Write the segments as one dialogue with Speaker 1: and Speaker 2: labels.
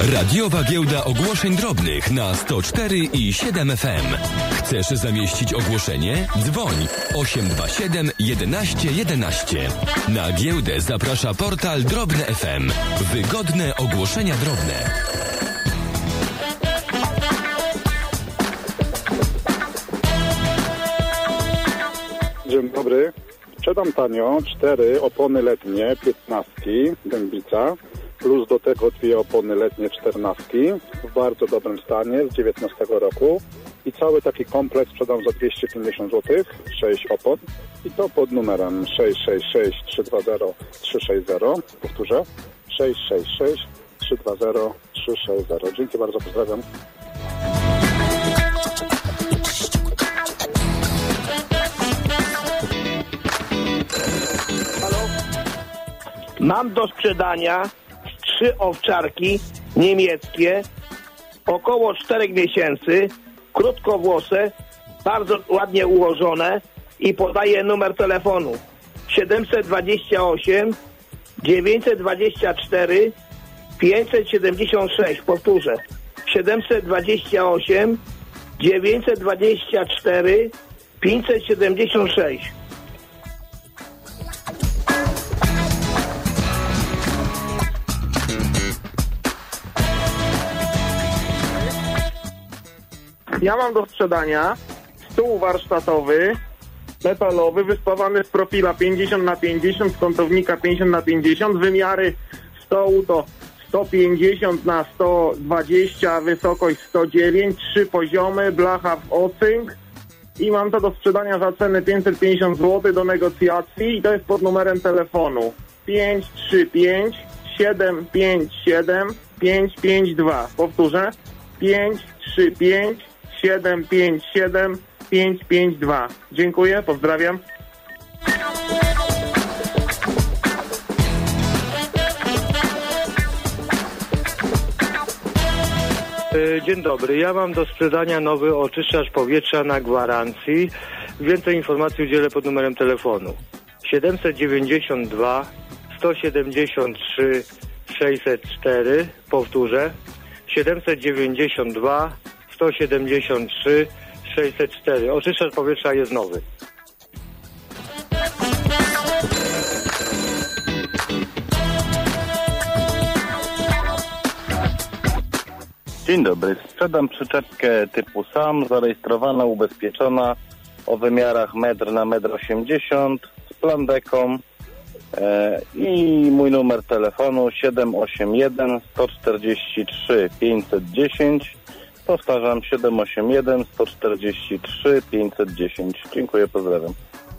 Speaker 1: Radiowa Giełda Ogłoszeń Drobnych na 104 i 7 FM. Chcesz zamieścić ogłoszenie? Dzwoń 827 11 11. Na giełdę zaprasza portal Drobne FM. Wygodne ogłoszenia drobne.
Speaker 2: Dzień dobry. Sprzedam tanio 4 opony letnie 15 Dębica, plus do tego 2 opony letnie 14 w bardzo dobrym stanie z 19 roku i cały taki kompleks sprzedam za 250 zł, 6 opon i to pod numerem 666 320 360, powtórzę 666 320 360. Dzięki bardzo, pozdrawiam.
Speaker 3: Mam do sprzedania 3 owczarki niemieckie, około 4 miesięcy, krótkowłose, bardzo ładnie ułożone i podaję numer telefonu 728 924 576. Powtórzę 728 924 576.
Speaker 4: Ja mam do sprzedania stół warsztatowy, metalowy, wyspawany z profila 50x50, z kątownika 50x50. Wymiary stołu to 150 na 120, wysokość 109, 3 poziomy, blacha w ocynk. I mam to do sprzedania za cenę 550 zł do negocjacji i to jest pod numerem telefonu 535 757 552. Powtórzę 535 757 552. Dziękuję, pozdrawiam.
Speaker 5: Dzień dobry, ja mam do sprzedania nowy oczyszczacz powietrza na gwarancji. Więcej informacji udzielę pod numerem telefonu 792 173 604. Powtórzę 792 173 604. Oczyszczacz powietrza jest nowy.
Speaker 6: Dzień dobry. Sprzedam przyczepkę typu SAM, zarejestrowana, ubezpieczona, o wymiarach 1,80 m z plandeką i mój numer telefonu 781 143 510. Powtarzam 781 143 510. Dziękuję, pozdrawiam.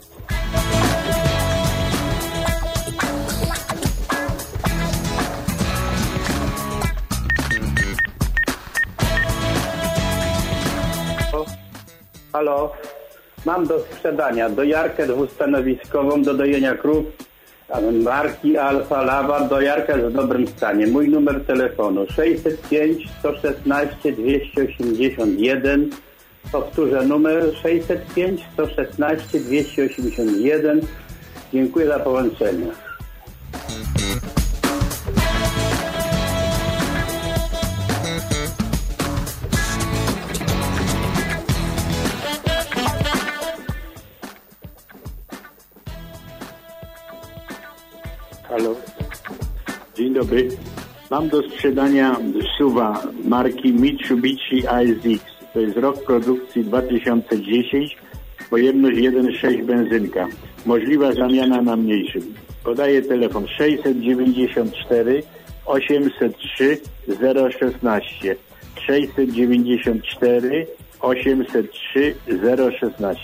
Speaker 7: Halo, mam do sprzedania dojarkę dwustanowiskową do dojenia krów marki Alfa Lawa, dojarka jest w dobrym stanie. Mój numer telefonu 605 116 281. Powtórzę numer 605 116 281. Dziękuję za połączenie.
Speaker 8: Halo. Dzień dobry. Mam do sprzedania SUV-a marki Mitsubishi ASX. To jest rok produkcji 2010, pojemność 1,6 benzynka. Możliwa zamiana na mniejszym. Podaję telefon 694 803 016. 694 803 016.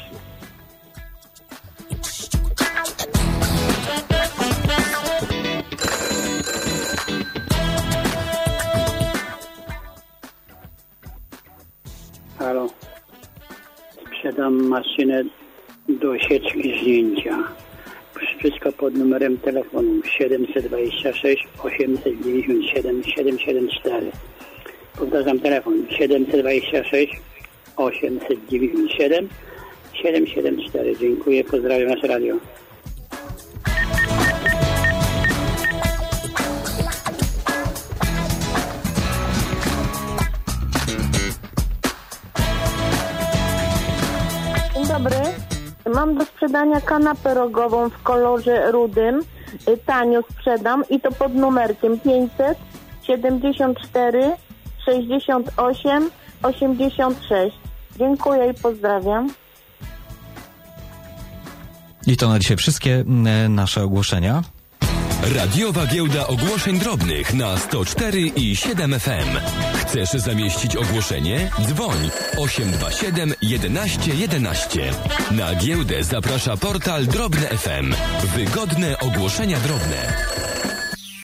Speaker 7: Halo. Sprzedam maszynę do sieczki zdjęcia. Wszystko pod numerem telefonu 726 897 774. Powtarzam telefon 726 897 774. Dziękuję, pozdrawiam nasze radio.
Speaker 9: dobry. Mam do sprzedania kanapę rogową w kolorze rudym. Tanio sprzedam i to pod numerkiem 574 68 86. Dziękuję i pozdrawiam.
Speaker 10: I to na dzisiaj wszystkie nasze ogłoszenia.
Speaker 1: Radiowa Giełda Ogłoszeń Drobnych na 104,7 FM. Chcesz zamieścić ogłoszenie? Dzwoń 827 11 11. Na giełdę zaprasza portal Drobne FM. Wygodne ogłoszenia drobne.